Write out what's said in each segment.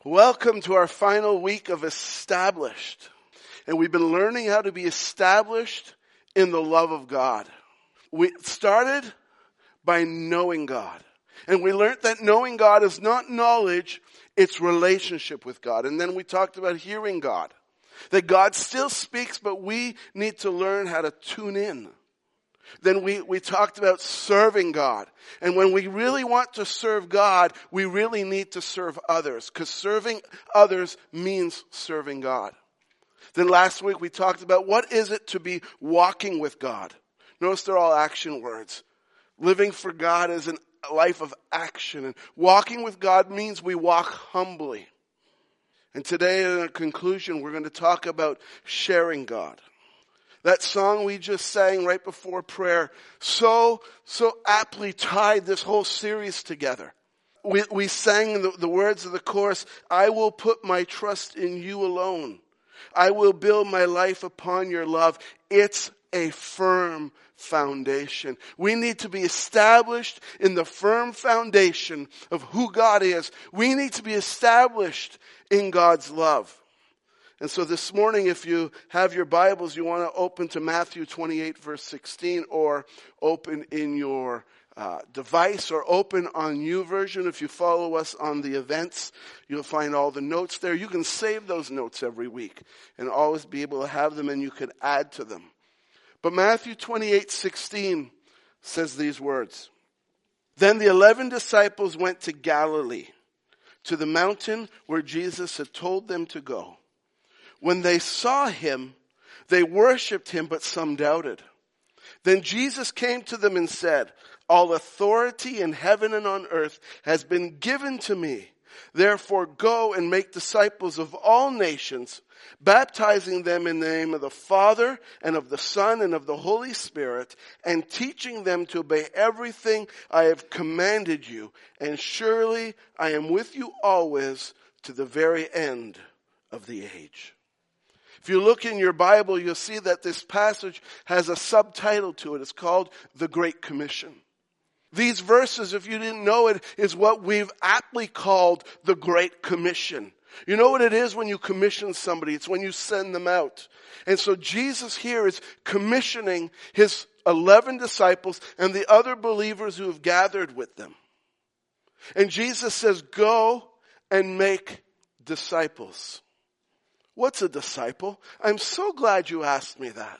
Welcome to our final week of Established. And we've been learning how to be established in the love of God. We started by knowing God. And we learned that knowing God is not knowledge, it's relationship with God. And then we talked about hearing God. That God still speaks, but we need to learn how to tune in. Then we talked about serving God. And when we really want to serve God, we really need to serve others. Because serving others means serving God. Then last week we talked about what is it to be walking with God. Notice they're all action words. Living for God is a life of action. And walking with God means we walk humbly. And today in our conclusion, we're going to talk about sharing God. That song we just sang right before prayer so aptly tied this whole series together. We sang the words of the chorus, I will put my trust in you alone. I will build my life upon your love. It's a firm foundation. We need to be established in the firm foundation of who God is. We need to be established in God's love. And so this morning, if you have your Bibles, you want to open to Matthew 28, verse 16, or open in your device, or open on YouVersion. If you follow us on the events, you'll find all the notes there. You can save those notes every week and always be able to have them, and you can add to them. But Matthew 28, 16 says these words. Then the 11 disciples went to Galilee, to the mountain where Jesus had told them to go. When they saw him, they worshipped him, but some doubted. Then Jesus came to them and said, all authority in heaven and on earth has been given to me. Therefore go and make disciples of all nations, baptizing them in the name of the Father and of the Son and of the Holy Spirit, and teaching them to obey everything I have commanded you. And surely I am with you always to the very end of the age. If you look in your Bible, you'll see that this passage has a subtitle to it. It's called The Great Commission. These verses, if you didn't know it, is what we've aptly called the Great Commission. You know what it is when you commission somebody? It's when you send them out. And so Jesus here is commissioning his 11 disciples and the other believers who have gathered with them. And Jesus says, go and make disciples. What's a disciple? I'm so glad you asked me that.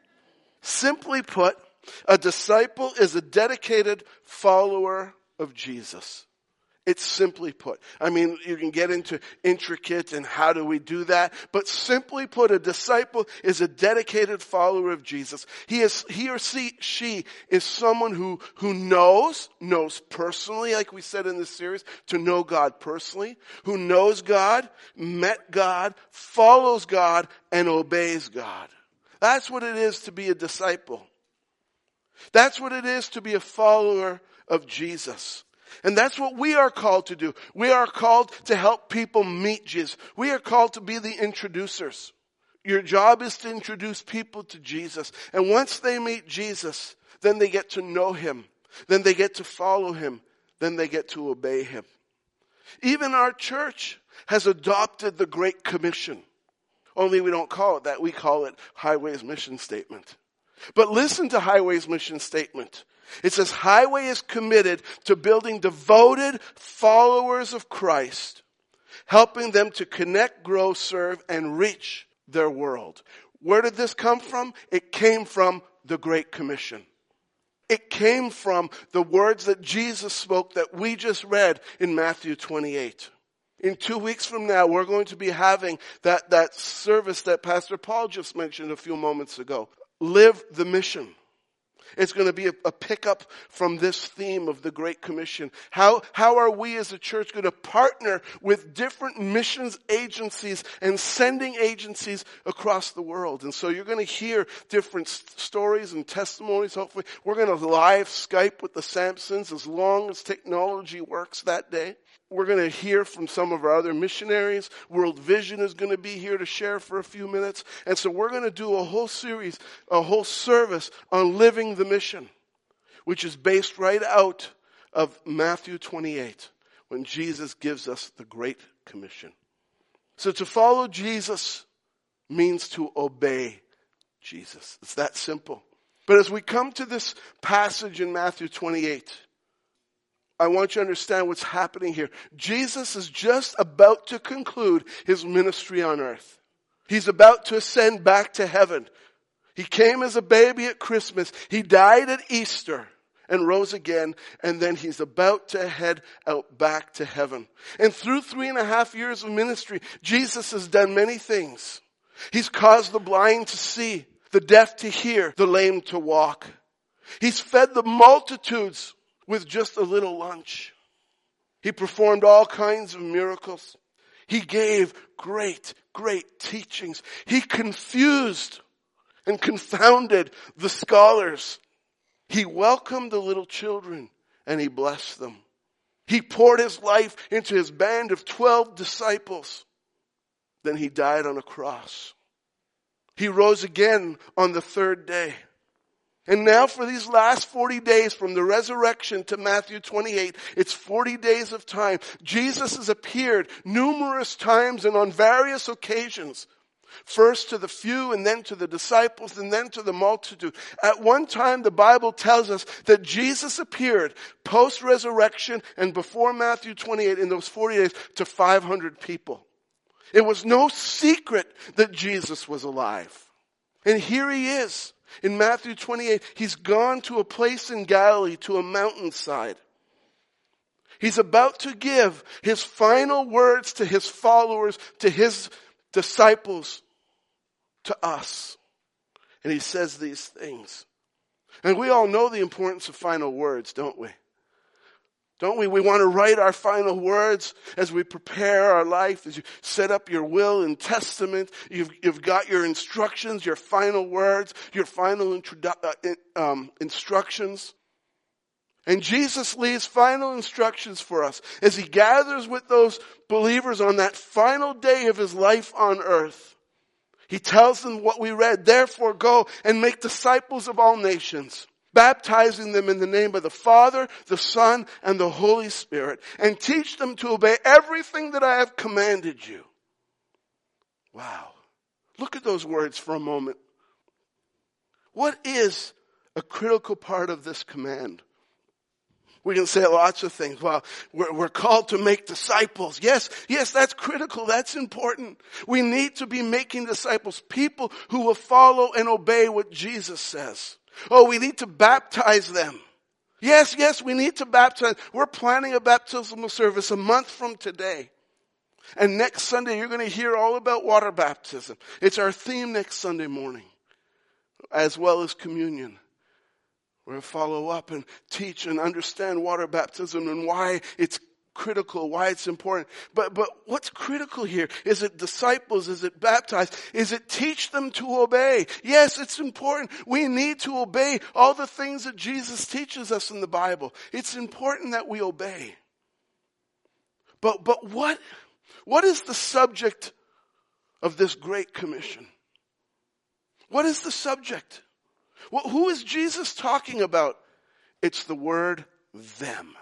Simply put, a disciple is a dedicated follower of Jesus. It's simply put. I mean, you can get into intricate and how do we do that, but simply put, a disciple is a dedicated follower of Jesus. He or she is someone who knows personally, like we said in this series, to know God personally, who knows God, met God, follows God, and obeys God. That's what it is to be a disciple. That's what it is to be a follower of Jesus. And that's what we are called to do. We are called to help people meet Jesus. We are called to be the introducers. Your job is to introduce people to Jesus. And once they meet Jesus, then they get to know him. Then they get to follow him. Then they get to obey him. Even our church has adopted the Great Commission. Only we don't call it that. We call it Highway's mission statement. But listen to Highway's mission statement. It says, Highway is committed to building devoted followers of Christ, helping them to connect, grow, serve, and reach their world. Where did this come from? It came from the Great Commission. It came from the words that Jesus spoke that we just read in Matthew 28. In 2 weeks from now, we're going to be having that service that Pastor Paul just mentioned a few moments ago. Live the mission. It's going to be a pickup from this theme of the Great Commission. How are we as a church going to partner with different missions agencies and sending agencies across the world? And so you're going to hear different stories and testimonies. Hopefully, we're going to live Skype with the Sampsons as long as technology works that day. We're going to hear from some of our other missionaries. World Vision is going to be here to share for a few minutes. And so we're going to do a whole series, a whole service on living the mission, which is based right out of Matthew 28, when Jesus gives us the Great Commission. So to follow Jesus means to obey Jesus. It's that simple. But as we come to this passage in Matthew 28, I want you to understand what's happening here. Jesus is just about to conclude his ministry on earth. He's about to ascend back to heaven. He came as a baby at Christmas. He died at Easter and rose again. And then he's about to head out back to heaven. And through 3.5 years of ministry, Jesus has done many things. He's caused the blind to see, the deaf to hear, the lame to walk. He's fed the multitudes with just a little lunch. He performed all kinds of miracles. He gave great teachings. He confused and confounded the scholars. He welcomed the little children and he blessed them. He poured his life into his band of 12 disciples. Then he died on a cross. He rose again on the third day. And now for these last 40 days from the resurrection to Matthew 28, it's 40 days of time. Jesus has appeared numerous times and on various occasions. First to the few and then to the disciples and then to the multitude. At one time the Bible tells us that Jesus appeared post-resurrection and before Matthew 28 in those 40 days to 500 people. It was no secret that Jesus was alive. And here he is. In Matthew 28, he's gone to a place in Galilee, to a mountainside. He's about to give his final words to his followers, to his disciples, to us. And he says these things. And we all know the importance of final words, don't we? Don't we? We want to write our final words as we prepare our life, as you set up your will and testament. You've got your instructions, your final words, your final instructions. And Jesus leaves final instructions for us as he gathers with those believers on that final day of his life on earth. He tells them what we read. Therefore go and make disciples of all nations, baptizing them in the name of the Father, the Son, and the Holy Spirit, and teach them to obey everything that I have commanded you. Wow. Look at those words for a moment. What is a critical part of this command? We can say lots of things. Well, we're called to make disciples. Yes, that's critical. That's important. We need to be making disciples, people who will follow and obey what Jesus says. Oh, we need to baptize them. Yes, we need to baptize. We're planning a baptismal service a month from today. And next Sunday, you're going to hear all about water baptism. It's our theme next Sunday morning, as well as communion. We're going to follow up and teach and understand water baptism and why it's critical, why it's important. But what's critical here? Is it disciples? Is it baptized? Is it teach them to obey? Yes, it's important. We need to obey all the things that Jesus teaches us in the Bible. It's important that we obey. But what is the subject of this great commission? What is the subject? Well, who is Jesus talking about? It's the word them.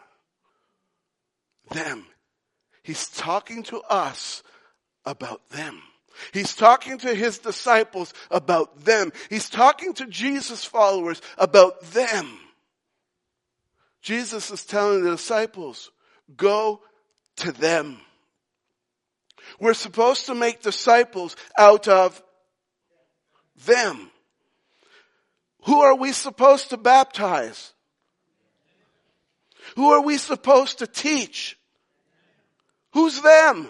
Them. He's talking to us about them. He's talking to his disciples about them. He's talking to Jesus' followers about them. Jesus is telling the disciples, go to them. We're supposed to make disciples out of them. Who are we supposed to baptize? Who are we supposed to teach? Who's them?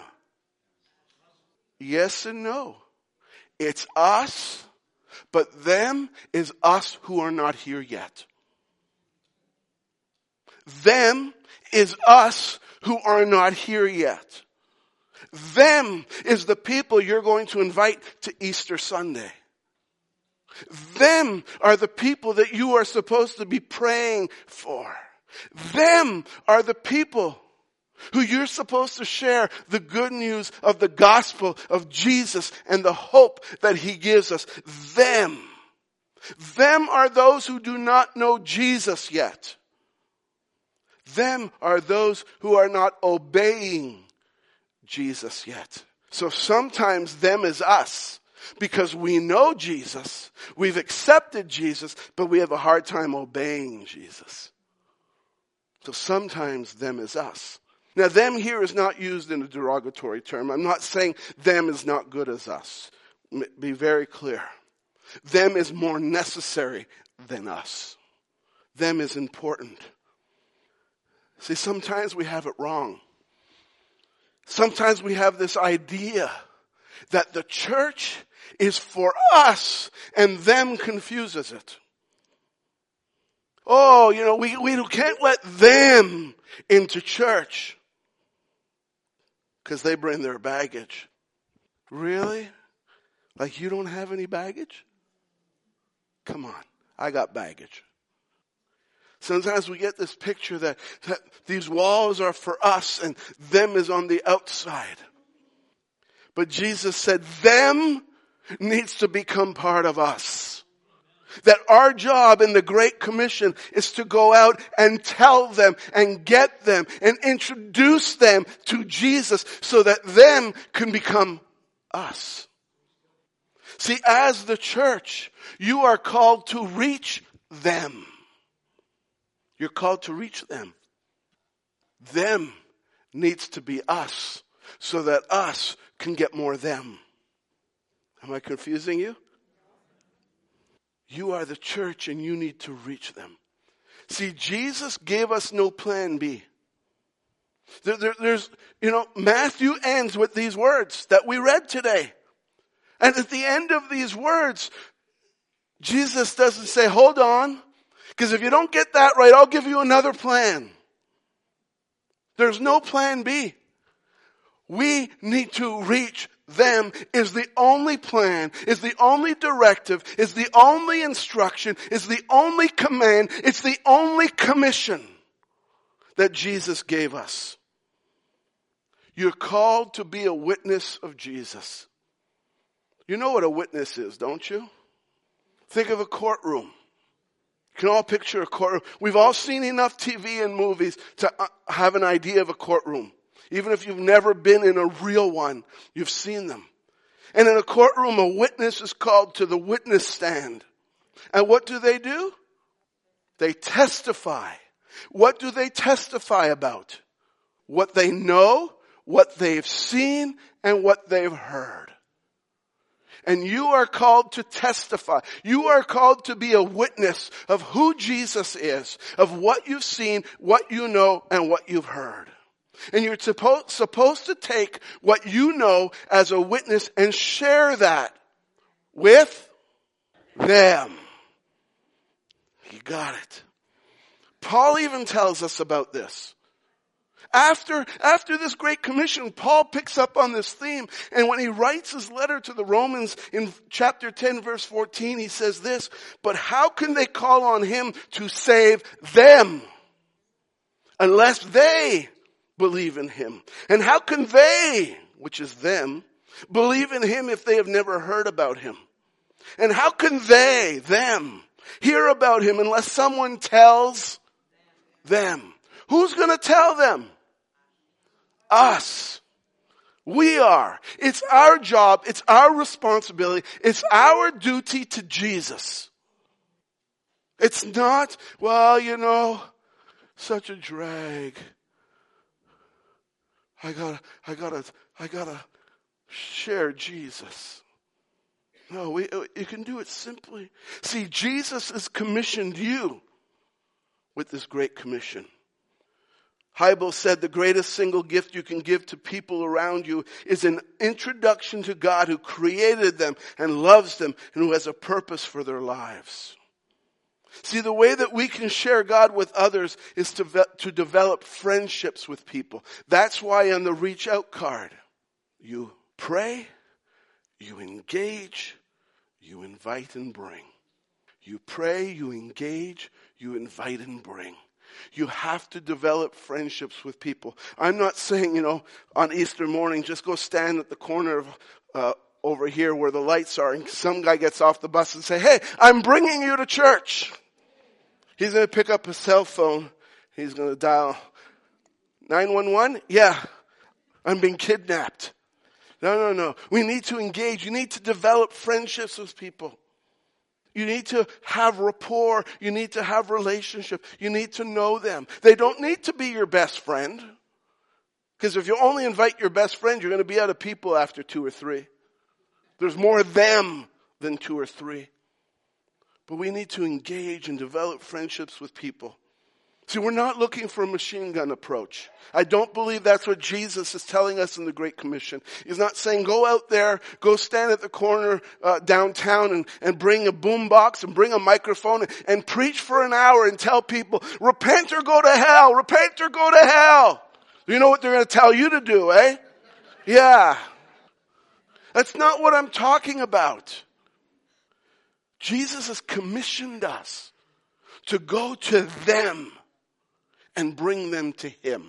Yes and no. It's us, but them is us who are not here yet. Them is us who are not here yet. Them is the people you're going to invite to Easter Sunday. Them are the people that you are supposed to be praying for. Them are the people who you're supposed to share the good news of the gospel of Jesus and the hope that he gives us. Them. Them are those who do not know Jesus yet. Them are those who are not obeying Jesus yet. So sometimes them is us. Because we know Jesus, we've accepted Jesus, but we have a hard time obeying Jesus. So sometimes them is us. Now them here is not used in a derogatory term. I'm not saying them is not good as us. Be very clear. Them is more necessary than us. Them is important. See, sometimes we have it wrong. Sometimes we have this idea that the church is for us, and them confuses it. Oh, we can't let them into church because they bring their baggage. Really? Like you don't have any baggage? Come on, I got baggage. Sometimes we get this picture that these walls are for us and them is on the outside. But Jesus said them needs to become part of us. That our job in the Great Commission is to go out and tell them and get them and introduce them to Jesus so that them can become us. See, as the church, you are called to reach them. You're called to reach them. Them needs to be us so that us can get more them. Am I confusing you? You are the church and you need to reach them. See, Jesus gave us no plan B. Matthew ends with these words that we read today. And at the end of these words, Jesus doesn't say, hold on, because if you don't get that right, I'll give you another plan. There's no plan B. We need to reach them is the only plan, is the only directive, is the only instruction, is the only command, it's the only commission that Jesus gave us. You're called to be a witness of Jesus. You know what a witness is, don't you? Think of a courtroom. You can all picture a courtroom. We've all seen enough TV and movies to have an idea of a courtroom. Even if you've never been in a real one, you've seen them. And in a courtroom, a witness is called to the witness stand. And what do? They testify. What do they testify about? What they know, what they've seen, and what they've heard. And you are called to testify. You are called to be a witness of who Jesus is, of what you've seen, what you know, and what you've heard. And you're supposed to take what you know as a witness and share that with them. You got it. Paul even tells us about this. After this Great Commission, Paul picks up on this theme. And when he writes his letter to the Romans in chapter 10, verse 14, he says this, but how can they call on him to save them unless they believe in him? And how can they, which is them, believe in him if they have never heard about him? And how can they, them, hear about him unless someone tells them? Who's going to tell them? Us. We are. It's our job. It's our responsibility. It's our duty to Jesus. It's not, such a drag. I gotta share Jesus. No, you can do it simply. See, Jesus has commissioned you with this Great Commission. Hybels said the greatest single gift you can give to people around you is an introduction to God who created them and loves them and who has a purpose for their lives. See, the way that we can share God with others is to develop friendships with people. That's why on the reach out card, you pray, you engage, you invite and bring. You pray, you engage, you invite and bring. You have to develop friendships with people. I'm not saying, on Easter morning, just go stand at the corner of over here where the lights are and some guy gets off the bus and say, hey, I'm bringing you to church. He's going to pick up his cell phone. He's going to dial 911. Yeah. I'm being kidnapped. No. We need to engage. You need to develop friendships with people. You need to have rapport. You need to have relationship. You need to know them. They don't need to be your best friend. Because if you only invite your best friend, you're going to be out of people after 2 or 3. There's more of them than 2 or 3. But we need to engage and develop friendships with people. See, we're not looking for a machine gun approach. I don't believe that's what Jesus is telling us in the Great Commission. He's not saying go out there, go stand at the corner downtown and bring a boom box and bring a microphone and preach for an hour and tell people, repent or go to hell, repent or go to hell. You know what they're going to tell you to do, eh? Yeah. That's not what I'm talking about. Jesus has commissioned us to go to them and bring them to him.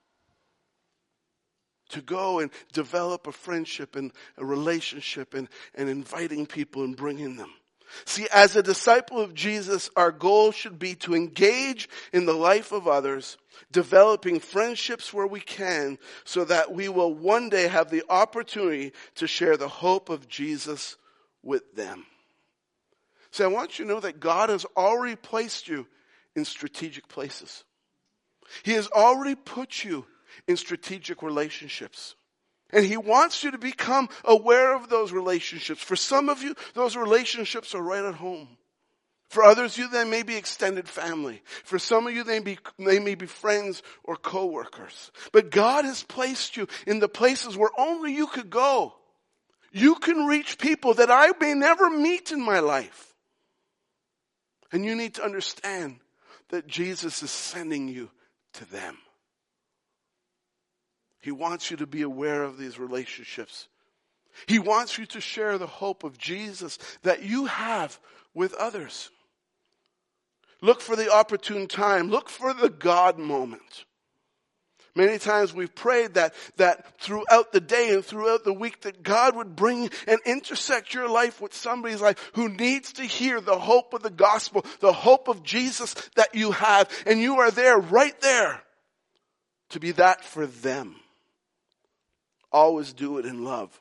To go and develop a friendship and a relationship and inviting people and bringing them. See, as a disciple of Jesus, our goal should be to engage in the life of others, developing friendships where we can, so that we will one day have the opportunity to share the hope of Jesus with them. So I want you to know that God has already placed you in strategic places. He has already put you in strategic relationships. And he wants you to become aware of those relationships. For some of you, those relationships are right at home. For others, they may be extended family. For some of you, they may be friends or co-workers. But God has placed you in the places where only you could go. You can reach people that I may never meet in my life. And you need to understand that Jesus is sending you to them. He wants you to be aware of these relationships. He wants you to share the hope of Jesus that you have with others. Look for the opportune time. Look for the God moment. Many times we've prayed that throughout the day and throughout the week that God would bring and intersect your life with somebody's life who needs to hear the hope of the gospel, the hope of Jesus that you have. And you are there, right there, to be that for them. Always do it in love.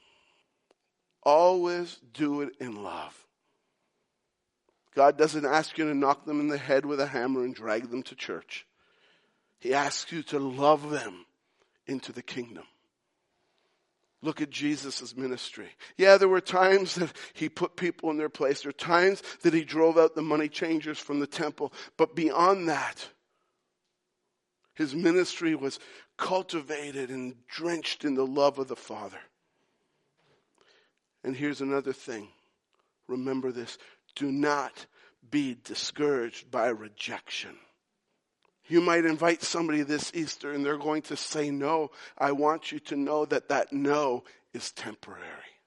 Always do it in love. God doesn't ask you to knock them in the head with a hammer and drag them to church. He asks you to love them into the kingdom. Look at Jesus' ministry. Yeah, there were times that he put people in their place. There were times that he drove out the money changers from the temple. But beyond that, his ministry was cultivated and drenched in the love of the Father. And here's another thing. Remember this. Do not be discouraged by rejection. You might invite somebody this Easter and they're going to say no. I want you to know that no is temporary.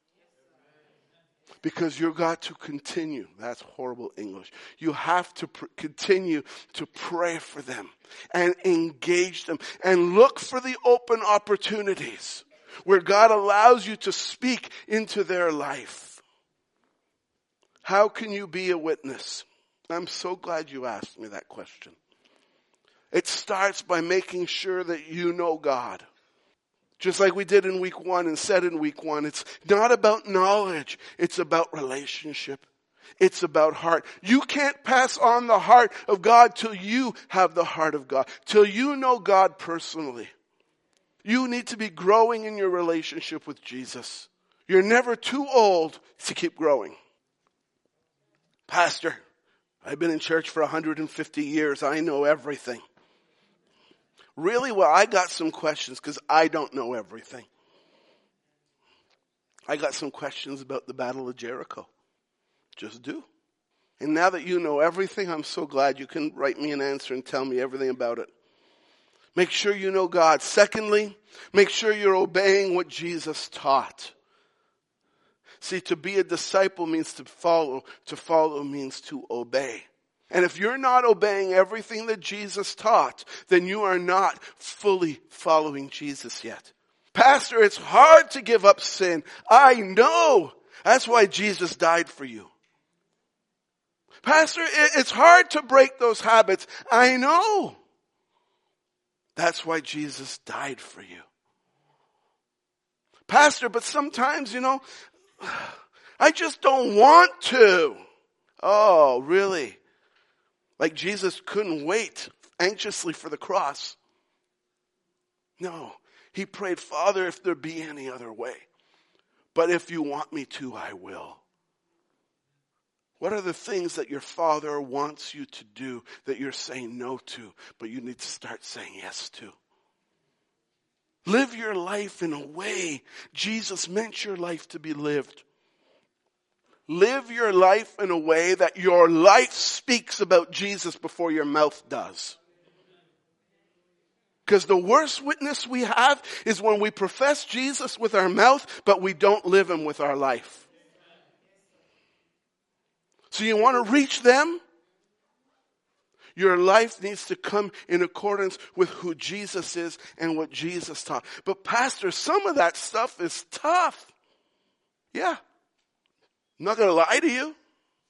Because you've got to continue. That's horrible English. You have to continue to pray for them and engage them and look for the open opportunities where God allows you to speak into their life. How can you be a witness? I'm so glad you asked me that question. It starts by making sure that you know God. Just like we did in week 1 and said in week 1, it's not about knowledge. It's about relationship. It's about heart. You can't pass on the heart of God till you have the heart of God, till you know God personally. You need to be growing in your relationship with Jesus. You're never too old to keep growing. Pastor, I've been in church for 150 years. I know everything. Really? Well, I got some questions because I don't know everything. I got some questions about the Battle of Jericho. Just do. And now that you know everything, I'm so glad you can write me an answer and tell me everything about it. Make sure you know God. Secondly, make sure you're obeying what Jesus taught. See, to be a disciple means to follow. To follow means to obey. And if you're not obeying everything that Jesus taught, then you are not fully following Jesus yet. Pastor, it's hard to give up sin. I know. That's why Jesus died for you. Pastor, it's hard to break those habits. I know. That's why Jesus died for you. Pastor, but sometimes, I just don't want to. Oh, really? Like Jesus couldn't wait anxiously for the cross. No, he prayed, Father, if there be any other way. But if you want me to, I will. What are the things that your Father wants you to do that you're saying no to, but you need to start saying yes to? Live your life in a way Jesus meant your life to be lived. Live your life in a way that your life speaks about Jesus before your mouth does. Because the worst witness we have is when we profess Jesus with our mouth, but we don't live him with our life. So you want to reach them? Your life needs to come in accordance with who Jesus is and what Jesus taught. But Pastor, some of that stuff is tough. Yeah. I'm not going to lie to you.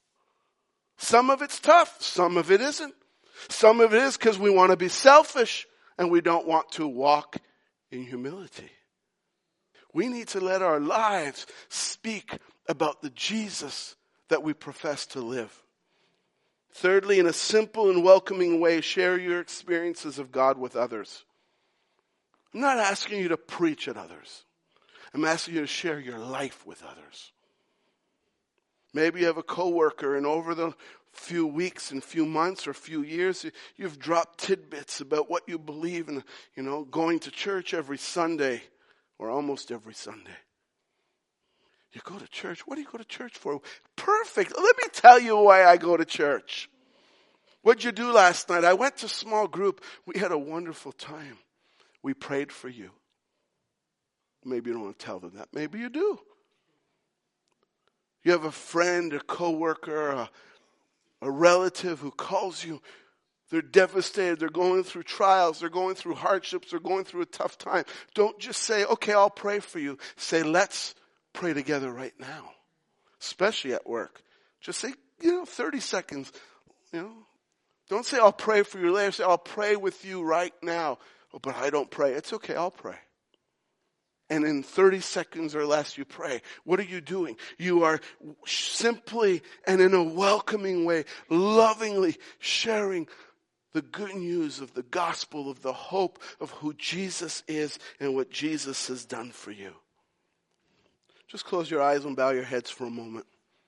Some of it's tough. Some of it isn't. Some of it is because we want to be selfish and we don't want to walk in humility. We need to let our lives speak about the Jesus that we profess to live. Thirdly, in a simple and welcoming way, share your experiences of God with others. I'm not asking you to preach at others. I'm asking you to share your life with others. Maybe you have a coworker, and over the few weeks and few months or few years, you've dropped tidbits about what you believe in, going to church every Sunday or almost every Sunday. You go to church. What do you go to church for? Perfect. Let me tell you why I go to church. What'd you do last night? I went to small group. We had a wonderful time. We prayed for you. Maybe you don't want to tell them that. Maybe you do. You have a friend, a coworker, a relative who calls you. They're devastated. They're going through trials. They're going through hardships. They're going through a tough time. Don't just say, okay, I'll pray for you. Say, let's pray together right now, especially at work. Just say, 30 seconds. Don't say, I'll pray for you later. Say, I'll pray with you right now. Oh, but I don't pray. It's okay, I'll pray. And in 30 seconds or less, you pray. What are you doing? You are simply and in a welcoming way, lovingly sharing the good news of the gospel, of the hope of who Jesus is and what Jesus has done for you. Just close your eyes and bow your heads for a moment.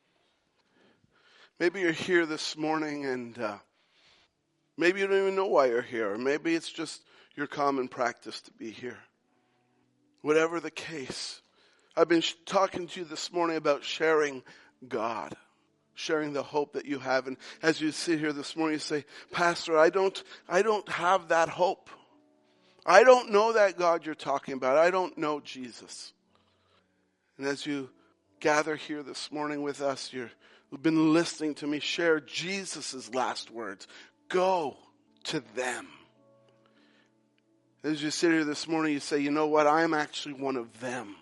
Maybe you're here this morning and maybe you don't even know why you're here. Or maybe it's just your common practice to be here. Whatever the case, I've been talking to you this morning about sharing God, sharing the hope that you have. And as you sit here this morning, you say, Pastor, I don't have that hope. I don't know that God you're talking about. I don't know Jesus. And as you gather here this morning with us, you've been listening to me share Jesus' last words. Go to them. As you sit here this morning, you say, you know what? I'm actually one of them.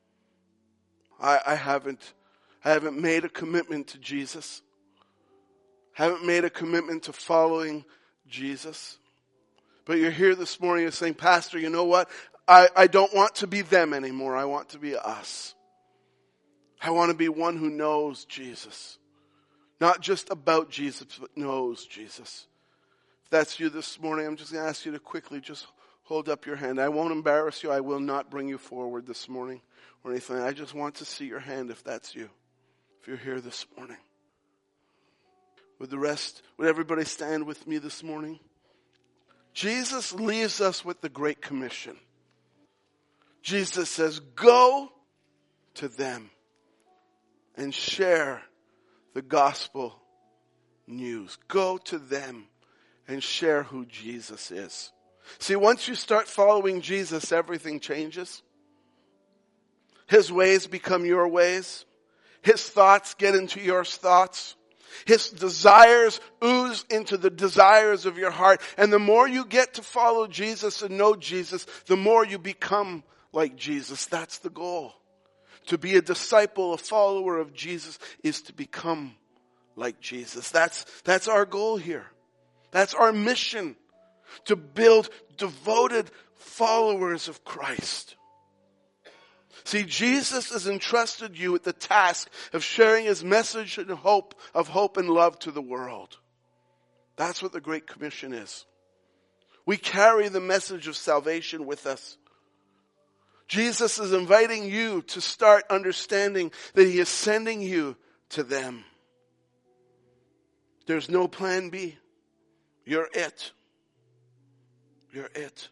I haven't made a commitment to Jesus. Haven't made a commitment to following Jesus. But you're here this morning, you're saying, Pastor, you know what? I don't want to be them anymore. I want to be us. I want to be one who knows Jesus. Not just about Jesus, but knows Jesus. If that's you this morning, I'm just going to ask you to quickly just hold up your hand. I won't embarrass you. I will not bring you forward this morning or anything. I just want to see your hand if that's you. If you're here this morning. Would everybody stand with me this morning? Jesus leaves us with the Great Commission. Jesus says, go to them and share the gospel news. Go to them and share who Jesus is. See, once you start following Jesus, everything changes. His ways become your ways. His thoughts get into your thoughts. His desires ooze into the desires of your heart. And the more you get to follow Jesus and know Jesus, the more you become like Jesus. That's the goal. To be a disciple, a follower of Jesus, is to become like Jesus. That's our goal here. That's our mission. To build devoted followers of Christ. See, Jesus has entrusted you with the task of sharing his message and hope and love to the world. That's what the Great Commission is. We carry the message of salvation with us. Jesus is inviting you to start understanding that he is sending you to them. There's no plan B. You're it. You're it.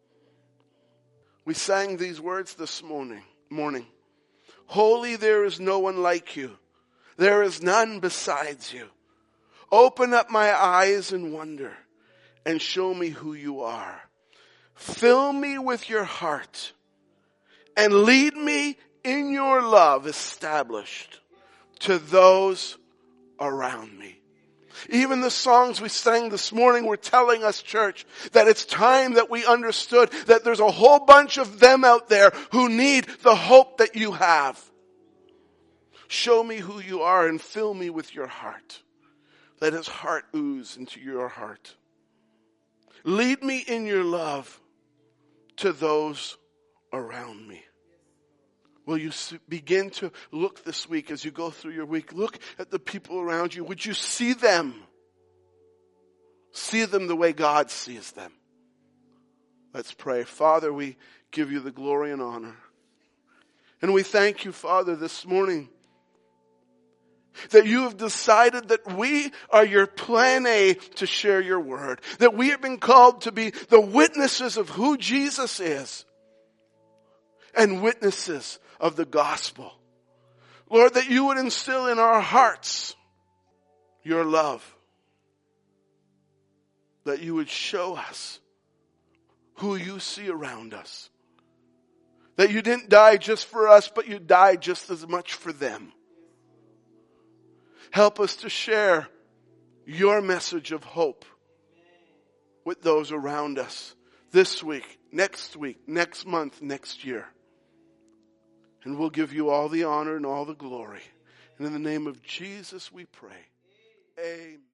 We sang these words this morning. Holy, there is no one like you. There is none besides you. Open up my eyes in wonder and show me who you are. Fill me with your heart and lead me in your love established to those around me. Even the songs we sang this morning were telling us, church, that it's time that we understood that there's a whole bunch of them out there who need the hope that you have. Show me who you are and fill me with your heart. Let his heart ooze into your heart. Lead me in your love to those around me. Will you begin to look this week as you go through your week? Look at the people around you. Would you see them? See them the way God sees them. Let's pray. Father, we give you the glory and honor. And we thank you, Father, this morning that you have decided that we are your plan A to share your word. That we have been called to be the witnesses of who Jesus is. And witnesses of the gospel. Lord, that you would instill in our hearts your love. That you would show us who you see around us. That you didn't die just for us, but you died just as much for them. Help us to share your message of hope with those around us this week, next month, next year. And we'll give you all the honor and all the glory. And in the name of Jesus we pray. Amen.